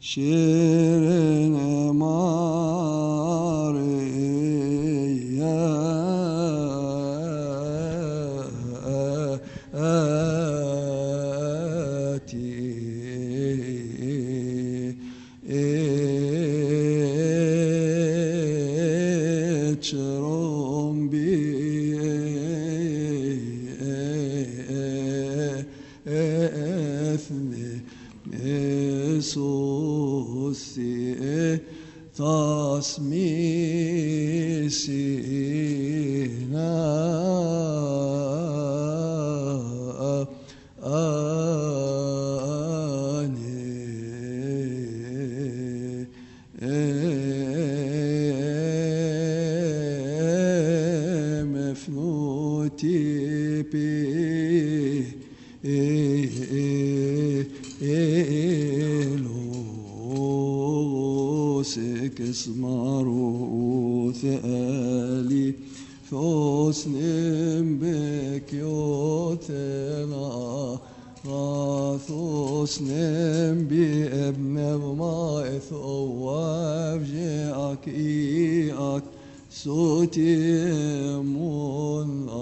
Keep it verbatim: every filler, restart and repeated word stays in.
شيرين ماريا آتي اتشرم بي اثني سوسي تصميسينا آني مفنوتي بي اسمارو ثالي ثوسنم بكيوتنا ثوسنم بابن ما ثواب جاك إياك صوتي من